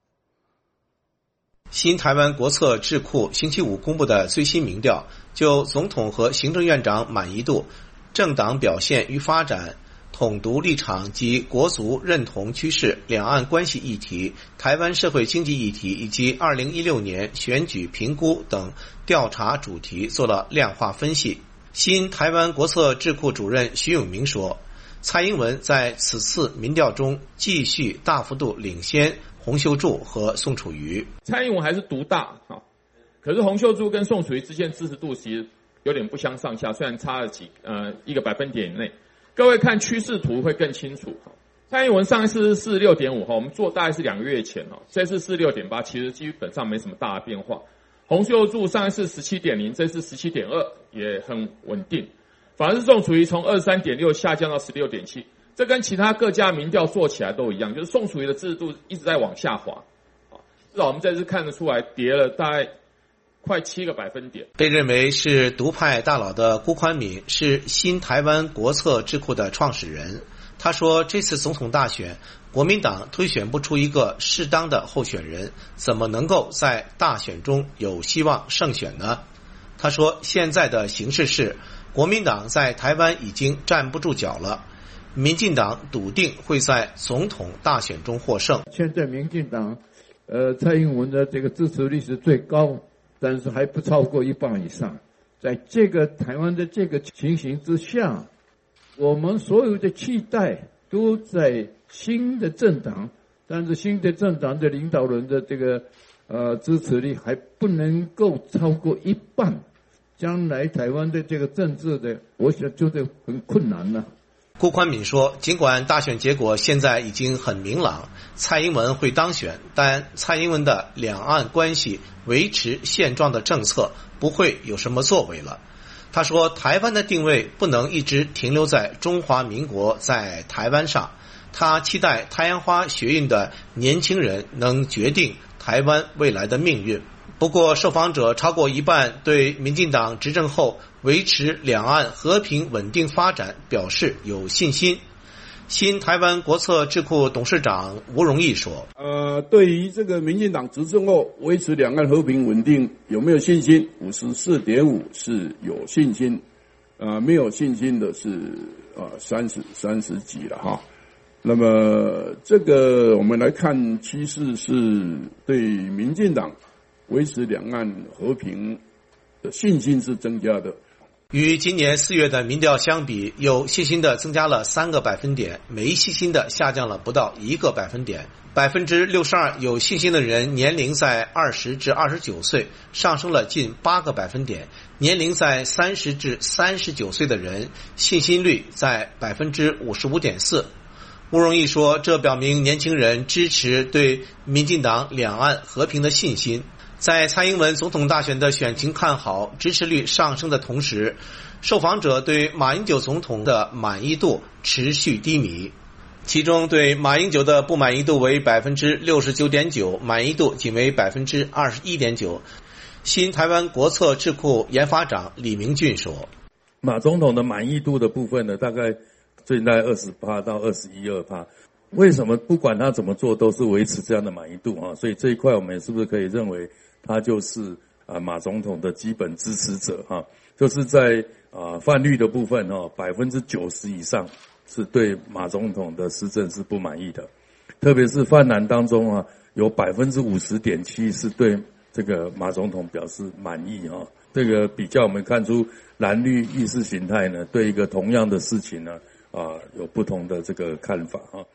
新台湾国策智库星期五公布的最新民调，就总统和行政院长满意度、政党表现与发展、统独立场及国族认同趋势、两岸关系议题、台湾社会经济议题以及二零一六年选举评估等调查主题做了量化分析。新台湾国策智库主任徐永明说，蔡英文在此次民调中继续大幅度领先洪秀柱和宋楚瑜。 蔡英文还是独大，可是洪秀柱跟宋楚瑜之间支持度其实有点不相上下，虽然差了几呃一个百分点以内。各位看趋势图会更清楚。蔡英文上一次是四十六点五，我们做大概是两个月前，这次四十六点八，其实基本上没什么大的变化。洪秀柱上一次十七点零，这次十七点二，也很稳定。反而是宋楚瑜从二十三点六下降到十六点七。这跟其他各家民调做起来都一样，就是宋楚瑜的支持度一直在往下滑，至少我们这次看得出来跌了大概快七个百分点。 被认为是独派大佬的辜宽敏是新台湾国策智库的创始人。他说，这次总统大选，国民党推选不出一个适当的候选人，怎么能够在大选中有希望胜选呢？他说，现在的形势是国民党在台湾已经站不住脚了，民进党笃定会在总统大选中获胜。 现在民进党呃，蔡英文的这个支持率是最高，但是还不超过一半以上。在这个台湾的这个情形之下，我们所有的期待都在新的政党，但是新的政党的领导人的这个呃支持率还不能够超过一半，将来台湾的这个政治的，我想觉得很困难了。 辜宽敏说，尽管大选结果现在已经很明朗，蔡英文会当选，但蔡英文的两岸关系维持现状的政策不会有什么作为了。他说，台湾的定位不能一直停留在中华民国在台湾上，他期待太阳花学运的年轻人能决定台湾未来的命运。不过，受访者超过一半对民进党执政后维持两岸和平稳定发展表示有信心。新台湾国策智库董事长吴荣义说， 呃，对于这个民进党执政后维持两岸和平稳定有没有信心？ 五十四点五 是有信心，呃，没有信心的是呃三十三十几了哈。那么这个我们来看趋势是对民进党维持两岸和平的信心是增加的。 与今年四月的民调相比，有信心的增加了三个百分点，没信心的下降了不到一个百分点。百分之六十二有信心的人年龄在二十至二十九岁，上升了近八个百分点。年龄在三十至三十九岁的人，信心率在百分之五十五点四。吴荣义说，这表明年轻人支持对民进党两岸和平的信心。在蔡英文总统大选的选情看好、支持率上升的同时，受访者对马英九总统的满意度持续低迷，其中对马英九的不满意度为百分之六十九点九，满意度仅为百分之二十一点九。新台湾国策智库研发长李明俊说， 马总统的满意度的部分呢，大概最大二十八到二十一二趴。为什么不管他怎么做都是维持这样的满意度啊？所以这一块我们是不是可以认为他就是啊马总统的基本支持者哈？就是在啊泛绿的部分哈，百分之九十以上是对马总统的施政是不满意的，特别是泛蓝当中啊，有百分之五十点七是对这个马总统表示满意哈。这个比较我们看出蓝绿意识形态呢，对一个同样的事情呢啊有不同的这个看法哈。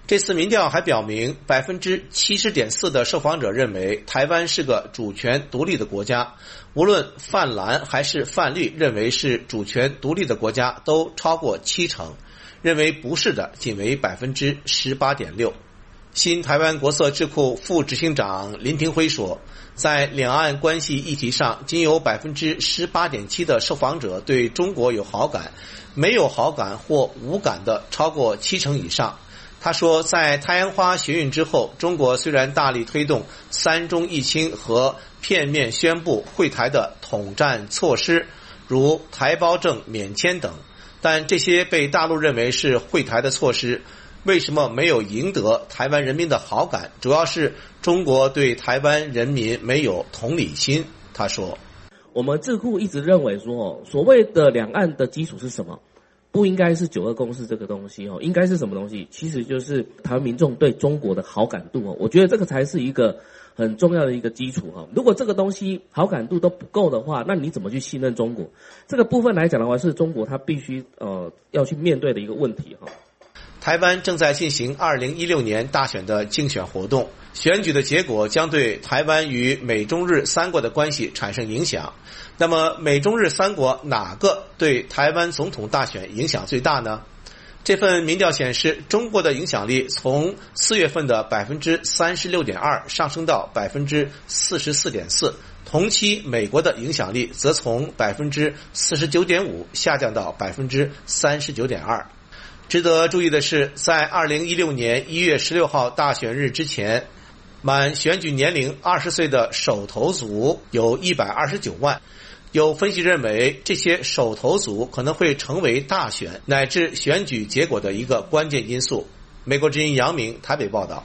这次民调还表明，百分之七十点四的受访者认为台湾是个主权独立的国家，无论泛蓝还是泛绿认为是主权独立的国家都超过七成，认为不是的仅为百分之十八点六。新台湾国策智库副执行长林廷辉说，在两岸关系议题上，仅有百分之十八点七的受访者对中国有好感，没有好感或无感的超过七成以上。他说，在太阳花学运之后，中国虽然大力推动三中一清和片面宣布惠台的统战措施，如台胞证免签等，但这些被大陆认为是惠台的措施，为什么没有赢得台湾人民的好感？主要是中国对台湾人民没有同理心。他说， 我们智库一直认为说，所谓的两岸的基础是什么？不应该是九二共识这个东西哦，应该是什么东西？其实就是台湾民众对中国的好感度哦，我觉得这个才是一个很重要的一个基础哈。如果这个东西好感度都不够的话，那你怎么去信任中国？这个部分来讲的话，是中国它必须呃要去面对的一个问题哈。 台湾正在进行二零一六年大选的竞选活动，选举的结果将对台湾与美中日三国的关系产生影响。那么美中日三国哪个对台湾总统大选影响最大呢？这份民调显示，中国的影响力从四月份的百分之三十六点二上升到百分之四十四点四，同期美国的影响力则从百分之四十九点五下降到百分之三十九点二。值得注意的是，在二零一六年一月十六号大选日之前，满选举年龄二十岁的首投族有一百二十九万。有分析认为，这些首投族可能会成为大选乃至选举结果的一个关键因素。美国之音杨明台北报道。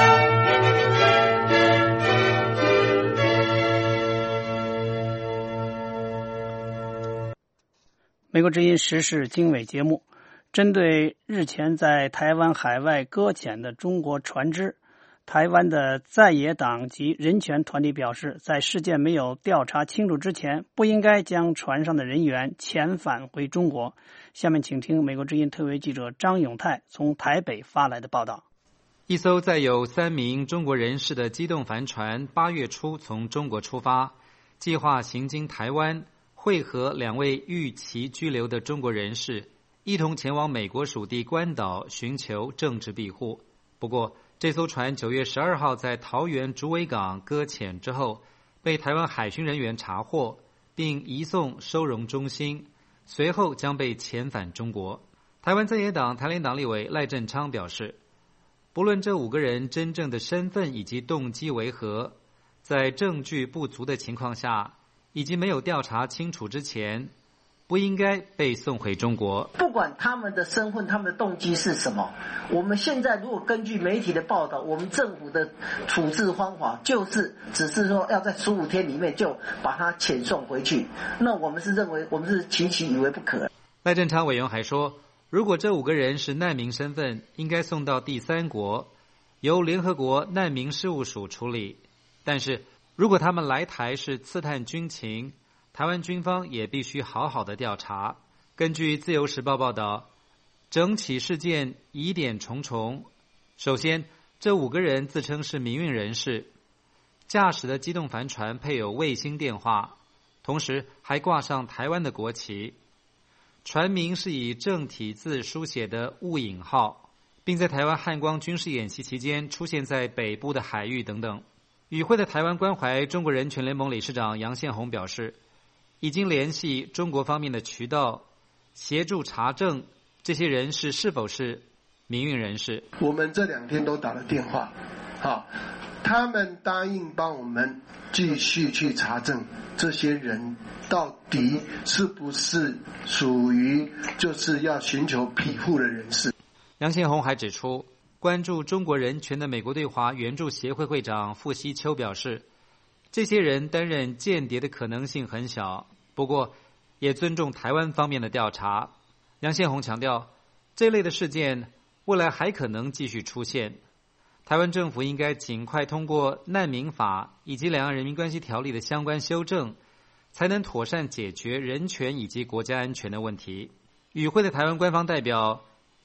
美国之音时事经纬节目，针对日前在台湾海外搁浅的中国船只，台湾的在野党及人权团体表示，在事件没有调查清楚之前，不应该将船上的人员遣返回中国。下面请听美国之音特约记者张永泰从台北发来的报道。 一艘载有三名中国人士的机动帆船八月初从中国出发，计划行经台湾，会合两位逾期居留的中国人士，一同前往美国属地关岛寻求政治庇护。不过这艘船九月十二号在桃园竹围港搁浅之后，被台湾海巡人员查获，并移送收容中心，随后将被遣返中国。台湾在野党台联党立委赖振昌表示，不论这五个人真正的身份以及动机为何，在证据不足的情况下，以及没有调查清楚之前，不应该被送回中国。 不管他们的身份，他们的动机是什么，我们现在如果根据媒体的报道，我们政府的处置方法就是只是说要在十五天里面就把他遣送回去，那我们是认为我们是期期以为不可。 赖振昌委员还说，如果这五个人是难民身份，应该送到第三国，由联合国难民事务署处理。但是如果他们来台是刺探军情，台湾军方也必须好好的调查。根据自由时报报道，整起事件疑点重重。首先，这五个人自称是民运人士，驾驶的机动帆船配有卫星电话，同时还挂上台湾的国旗。船名是以正体字书写的雾隐号，并在台湾汉光军事演习期间出现在北部的海域等等。与会的台湾关怀中国人权联盟理事长杨宪宏表示，已经联系中国方面的渠道，协助查证这些人士是否是民运人士。 我们这两天都打了电话，好，他们答应帮我们继续去查证这些人到底是不是属于就是要寻求庇护的人士。 杨宪宏还指出，关注中国人权的美国对华援助协会会长傅希秋表示，这些人担任间谍的可能性很小，不过也尊重台湾方面的调查。杨宪宏强调，这类的事件未来还可能继续出现，台湾政府应该尽快通过难民法以及两岸人民关系条例的相关修正，才能妥善解决人权以及国家安全的问题。与会的台湾官方代表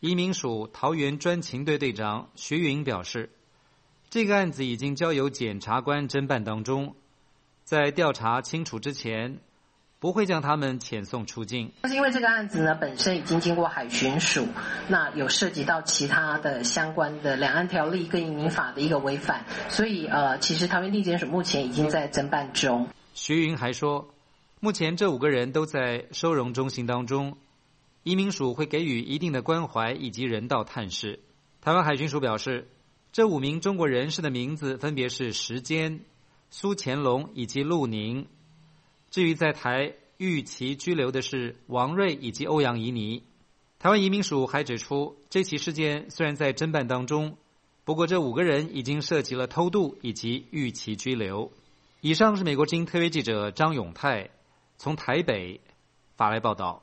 移民署桃园专勤队队长徐云表示，这个案子已经交由检察官侦办当中，在调查清楚之前，不会将他们遣送出境。 因为这个案子呢本身已经经过海巡署，那有涉及到其他的相关的两岸条例跟移民法的一个违反，所以呃，其实桃园地检署目前已经在侦办中。 徐云还说，目前这五个人都在收容中心当中，移民署会给予一定的关怀以及人道探视。台湾海巡署表示，这五名中国人士的名字分别是石坚、苏乾隆以及陆宁。至于在台预期居留的是王瑞以及欧阳怡妮。台湾移民署还指出，这起事件虽然在侦办当中，不过这五个人已经涉及了偷渡以及预期居留。以上是美国之音特约记者张永泰从台北发来报道。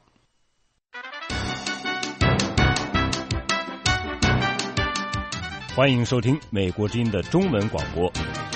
欢迎收听美国之音的中文广播。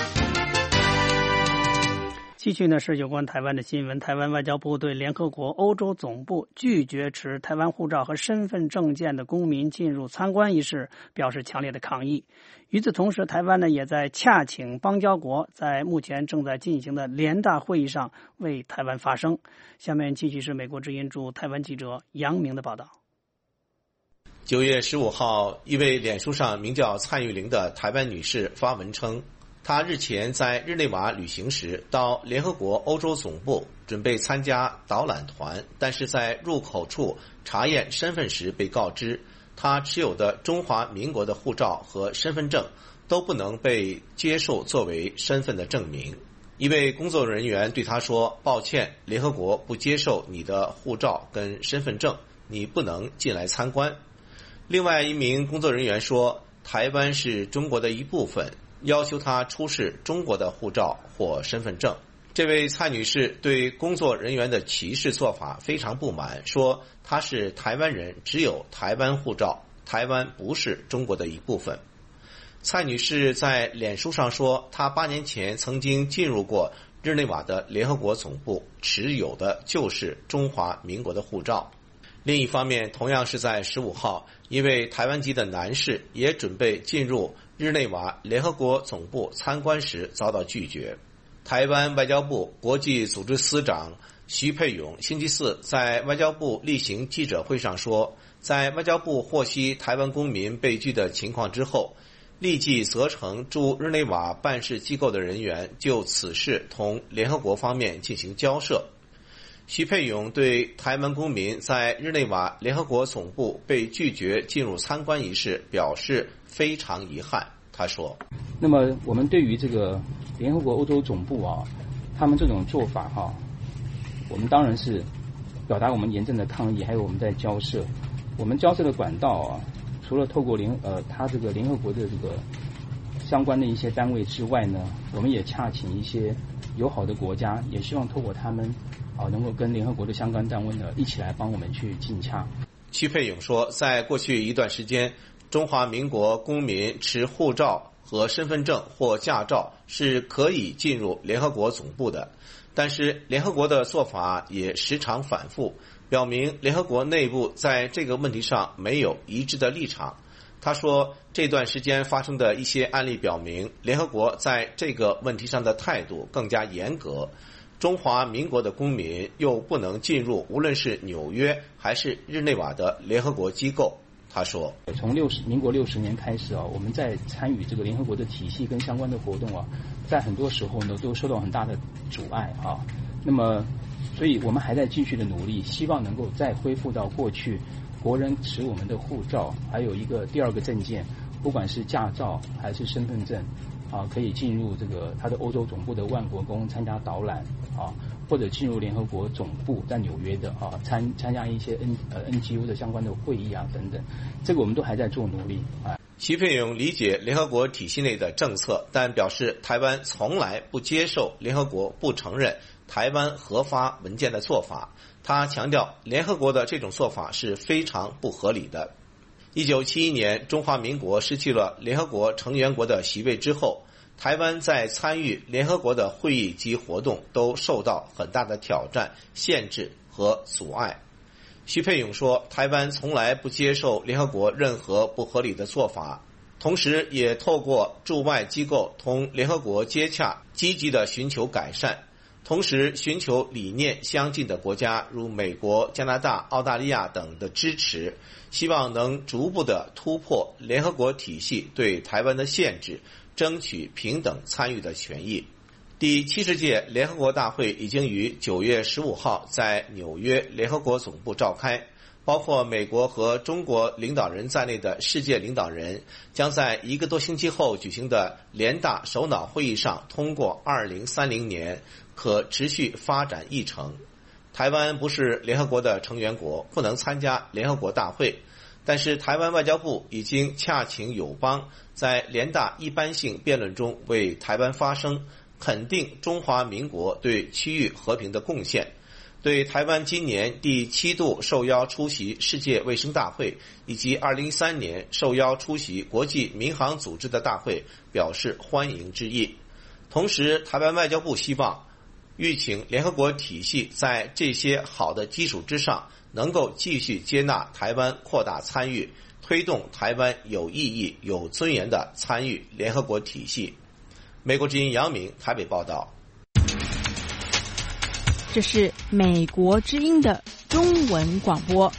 继续呢是有关台湾的新闻。台湾外交部对联合国欧洲总部拒绝持台湾护照和身份证件的公民进入参观一事表示强烈的抗议。与此同时，台湾呢也在洽请邦交国在目前正在进行的联大会议上为台湾发声。下面继续是美国之音驻台湾记者杨明的报道。 九月十五号，一位脸书上名叫蔡玉玲的台湾女士发文称，她日前在日内瓦旅行时到联合国欧洲总部准备参加导览团，但是在入口处查验身份时被告知，她持有的中华民国的护照和身份证都不能被接受作为身份的证明。一位工作人员对她说，抱歉，联合国不接受你的护照跟身份证，你不能进来参观。另外一名工作人员说，台湾是中国的一部分，要求他出示中国的护照或身份证。这位蔡女士对工作人员的歧视做法非常不满，说她是台湾人，只有台湾护照，台湾不是中国的一部分。蔡女士在脸书上说，她八年前曾经进入过日内瓦的联合国总部，持有的就是中华民国的护照。另一方面，同样是在十五号，一位台湾籍的男士也准备进入日内瓦联合国总部参观时遭到拒绝。台湾外交部国际组织司长徐佩勇星期四在外交部例行记者会上说，在外交部获悉台湾公民被拒的情况之后，立即责成驻日内瓦办事机构的人员就此事同联合国方面进行交涉。徐佩勇对台湾公民在日内瓦联合国总部被拒绝进入参观一事表示非常遗憾。他说， 那么我们对于这个联合国欧洲总部啊，他们这种做法哈、啊，我们当然是表达我们严正的抗议，还有我们在交涉。我们交涉的管道啊，除了透过联呃他这个联合国的这个相关的一些单位之外呢，我们也洽请一些友好的国家，也希望透过他们啊，能够跟联合国的相关单位呢一起来帮我们去进洽。 徐佩勇说，在过去一段时间，中华民国公民持护照和身份证或驾照是可以进入联合国总部的，但是联合国的做法也时常反复，表明联合国内部在这个问题上没有一致的立场。他说，这段时间发生的一些案例表明，联合国在这个问题上的态度更加严格，中华民国的公民又不能进入无论是纽约还是日内瓦的联合国机构。他说， 从六十民国六十年开始啊，我们在参与这个联合国的体系跟相关的活动啊，在很多时候呢都受到很大的阻碍啊。那么，所以我们还在继续的努力，希望能够再恢复到过去国人持我们的护照，还有一个第二个证件，不管是驾照还是身份证啊，可以进入这个他的欧洲总部的万国宫参加导览啊，或者进入联合国总部在纽约的啊参参加一些 N 呃 N G O 的相关的会议啊等等，这个我们都还在做努力啊。 徐佩勇理解联合国体系内的政策，但表示台湾从来不接受联合国不承认台湾核发文件的做法。他强调，联合国的这种做法是非常不合理的。一九七一年，中华民国失去了联合国成员国的席位之后，台湾在参与联合国的会议及活动都受到很大的挑战、限制和阻碍。 徐佩勇说，台湾从来不接受联合国任何不合理的做法，同时也透过驻外机构同联合国接洽，积极地寻求改善，同时寻求理念相近的国家如美国、加拿大、澳大利亚等的支持，希望能逐步地突破联合国体系对台湾的限制，争取平等参与的权益。第七十届联合国大会已经于九月十五号在纽约联合国总部召开，包括美国和中国领导人在内的世界领导人将在一个多星期后举行的联大首脑会议上通过二零三零年可持续发展议程。台湾不是联合国的成员国，不能参加联合国大会，但是台湾外交部已经洽请友邦在联大一般性辩论中为台湾发声，肯定中华民国对区域和平的贡献，对台湾今年第七度受邀出席世界卫生大会以及二零一三年受邀出席国际民航组织的大会表示欢迎之意。同时，台湾外交部希望吁请联合国体系在这些好的基础之上，能够继续接纳台湾扩大参与，推动台湾有意义、有尊严的参与联合国体系。美国之音杨明台北报道。 这是美国之音的中文广播。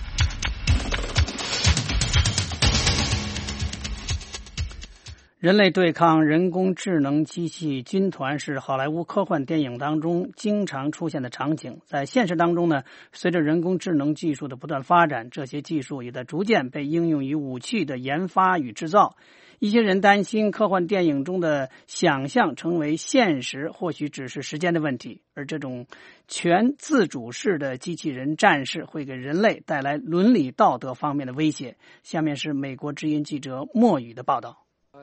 人类对抗人工智能机器军团是好莱坞科幻电影当中经常出现的场景。在现实当中呢，随着人工智能技术的不断发展，这些技术也在逐渐被应用于武器的研发与制造。一些人担心科幻电影中的想象成为现实，或许只是时间的问题，而这种全自主式的机器人战士会给人类带来伦理道德方面的威胁。下面是美国之音记者莫宇的报道。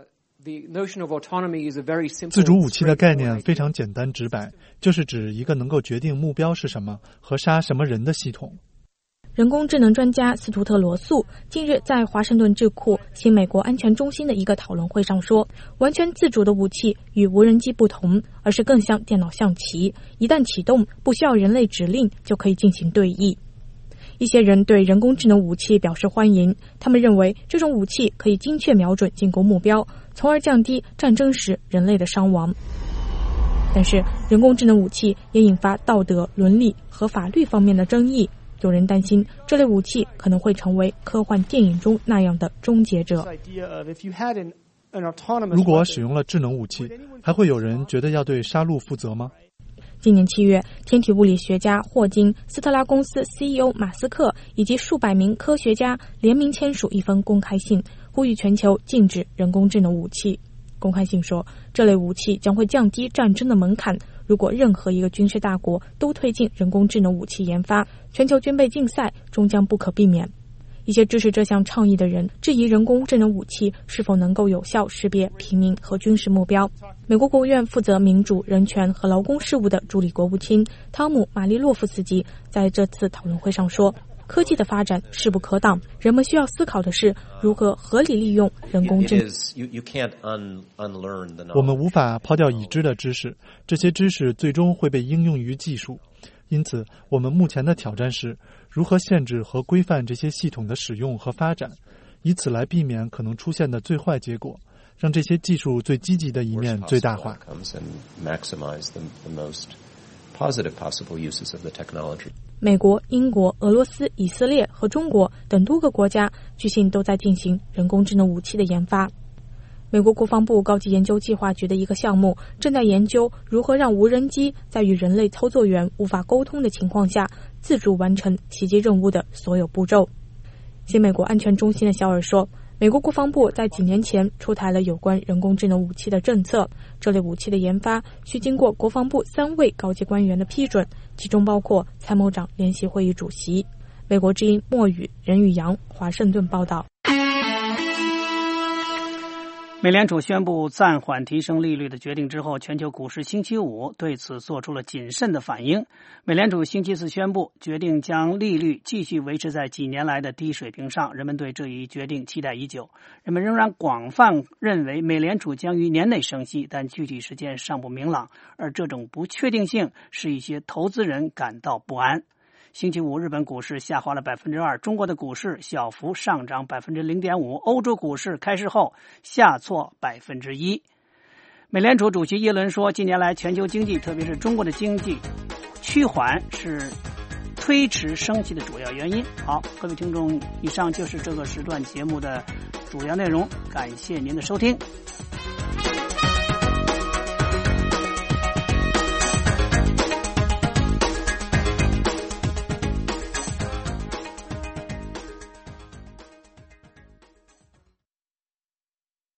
自主武器的概念非常简单直白，就是指一个能够决定目标是什么和杀什么人的系统。 人工智能专家斯图特罗素近日在华盛顿智库新美国安全中心的一个讨论会上说，完全自主的武器与无人机不同，而是更像电脑象棋，一旦启动，不需要人类指令就可以进行对弈。一些人对人工智能武器表示欢迎，他们认为这种武器可以精确瞄准进攻目标，从而降低战争时人类的伤亡。但是人工智能武器也引发道德、伦理和法律方面的争议，有人担心这类武器可能会成为科幻电影中那样的终结者。 如果使用了智能武器，还会有人觉得要对杀戮负责吗？ 今年七月，天体物理学家霍金、斯特拉公司 C E O 马斯克以及数百名科学家联名签署一封公开信，呼吁全球禁止人工智能武器。公开信说，这类武器将会降低战争的门槛，如果任何一个军事大国都推进人工智能武器研发，全球军备竞赛终将不可避免。一些支持这项倡议的人质疑人工智能武器是否能够有效识别平民和军事目标。美国国务院负责民主、人权和劳工事务的助理国务卿汤姆·马利洛夫斯基在这次讨论会上说，科技的发展势不可挡，人们需要思考的是如何合理利用人工智能。 我们无法抛掉已知的知识，这些知识最终会被应用于技术。因此，我们目前的挑战是如何限制和规范这些系统的使用和发展，以此来避免可能出现的最坏结果，让这些技术最积极的一面最大化。 美国、英国、俄罗斯、以色列和中国等多个国家据信都在进行人工智能武器的研发。美国国防部高级研究计划局的一个项目正在研究如何让无人机在与人类操作员无法沟通的情况下自主完成袭击任务的所有步骤。新美国安全中心的小尔说，美国国防部在几年前出台了有关人工智能武器的政策，这类武器的研发需经过国防部三位高级官员的批准，其中包括参谋长联席会议主席。美国之音莫宇、任宇阳，华盛顿报道。 美联储宣布暂缓提升利率的决定之后，全球股市星期五对此做出了谨慎的反应。美联储星期四宣布决定将利率继续维持在几年来的低水平上，人们对这一决定期待已久。人们仍然广泛认为美联储将于年内升息，但具体时间尚不明朗，而这种不确定性使一些投资人感到不安。 星期五，日本股市下滑了百分之二，中国的股市小幅上涨百分之零点五，欧洲股市开市后下挫百分之一。美联储主席耶伦说，近年来全球经济，特别是中国的经济趋缓是推迟升息的主要原因。好，各位听众，以上就是这个时段节目的主要内容，感谢您的收听。